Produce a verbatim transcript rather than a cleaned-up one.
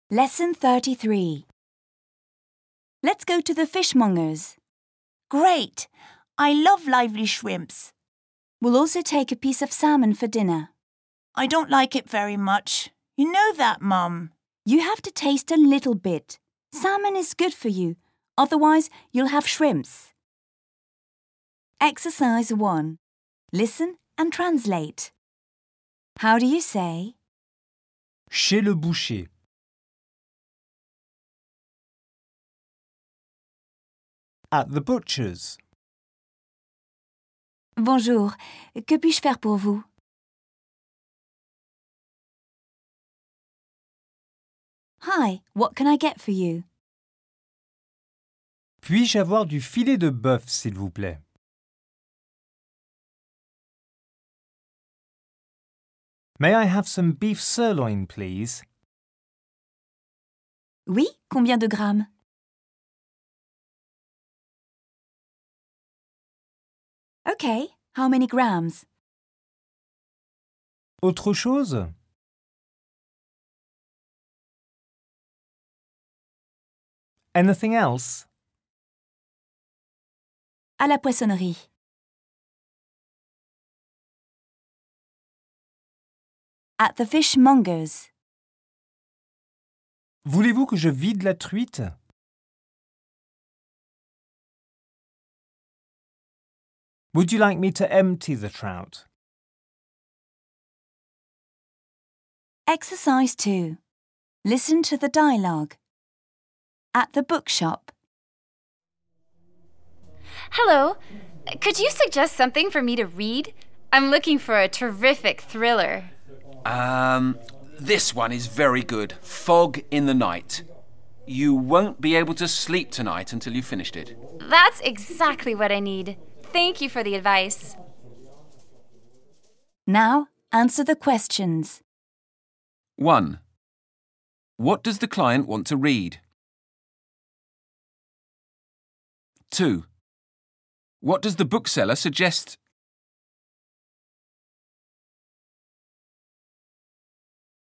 Lesson thirty-three. Let's go to the fishmonger's. Great! I love lively shrimps. We'll also take a piece of salmon for dinner. I don't like it very much. You know that, Mum. You have to taste a little bit. Salmon is good for you, otherwise you'll have shrimps. Exercise one. Listen and translate. How do you say? Chez le boucher. At the butcher's. Bonjour, que puis-je faire pour vous? Hi, what can I get for you? Puis-je avoir du filet de bœuf, s'il vous plaît? May I have some beef sirloin, please? Oui, combien de grammes? Okay, how many grams? Autre chose? Anything else? À la poissonnerie. At the fishmonger's. Voulez-vous que je vide la truite? Would you like me to empty the trout? Exercise two. Listen to the dialogue. At the bookshop. Hello. Could you suggest something for me to read? I'm looking for a terrific thriller. Um, this one is very good. Fog in the Night. You won't be able to sleep tonight until you've finished it. That's exactly what I need. Thank you for the advice. Now, answer the questions. one. What does the client want to read? two. What does the bookseller suggest